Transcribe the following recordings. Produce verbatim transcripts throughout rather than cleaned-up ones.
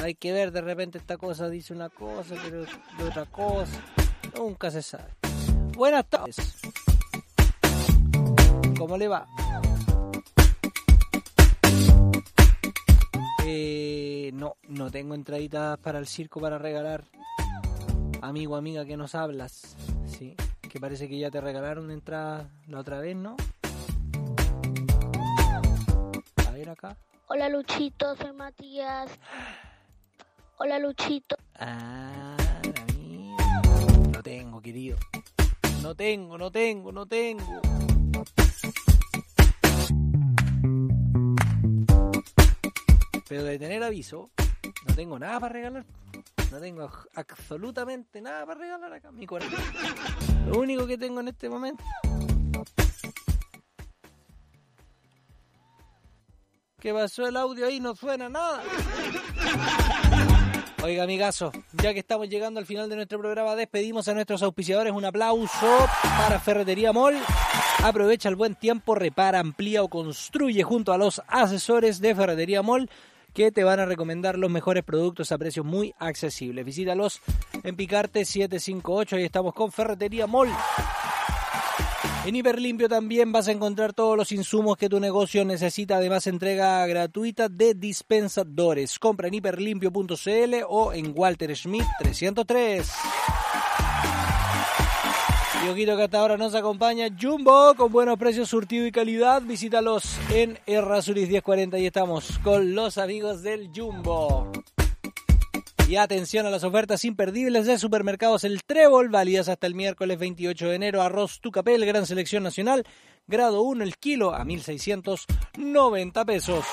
hay que ver, de repente esta cosa dice una cosa, pero de otra cosa. Nunca se sabe. Buenas tardes. ¿Cómo le va? Eh, no, no tengo entraditas para el circo para regalar. Amigo, amiga, que nos hablas. Sí, que parece que ya te regalaron entrada la otra vez, ¿no? A ver acá. Hola Luchito, soy Matías. Hola Luchito. Ah, amigo. No tengo, querido. No tengo, no tengo, no tengo. Pero de tener aviso, no tengo nada para regalar. No tengo absolutamente nada para regalar acá en mi corazón. Lo único que tengo en este momento. ¿Qué pasó el audio ahí? No suena nada. Oiga, amigazo, ya que estamos llegando al final de nuestro programa, despedimos a nuestros auspiciadores. Un aplauso para Ferretería Mall. Aprovecha el buen tiempo, repara, amplía o construye junto a los asesores de Ferretería Mall, que te van a recomendar los mejores productos a precios muy accesibles. Visítalos en Picarte setecientos cincuenta y ocho, ahí estamos con Ferretería Mall. En Hiperlimpio también vas a encontrar todos los insumos que tu negocio necesita, además entrega gratuita de dispensadores. Compra en hiperlimpio punto c l o en Walter Schmidt trescientos tres. Y ojito que hasta ahora nos acompaña Jumbo, con buenos precios, surtido y calidad. Visítalos en Errázuriz diez cuarenta y estamos con los amigos del Jumbo. Y atención a las ofertas imperdibles de Supermercados El Trébol, válidas hasta el miércoles veintiocho de enero. Arroz Tucapel, gran selección nacional, grado uno el kilo a mil seiscientos noventa pesos.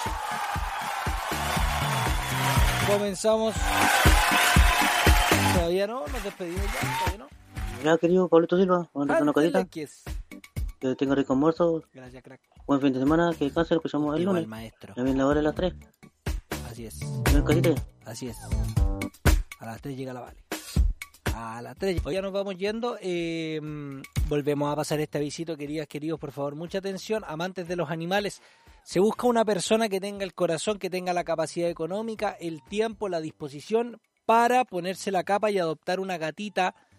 Comenzamos. Todavía no, nos despedimos ya, todavía no. Ya, querido Pablito Silva, una cosita. Que tenga rico almuerzo. Gracias, crack. Buen fin de semana, que descanse, lo escuchamos el lunes. Maestro. Ya viene la hora de las tres. Así es. ¿Ven casita? Así es. A las tres llega la Vale. A las tres. Hoy ya nos vamos yendo. Eh, volvemos a pasar este avisito, queridas, queridos. Por favor, mucha atención. Amantes de los animales. Se busca una persona que tenga el corazón, que tenga la capacidad económica, el tiempo, la disposición para ponerse la capa y adoptar una gatita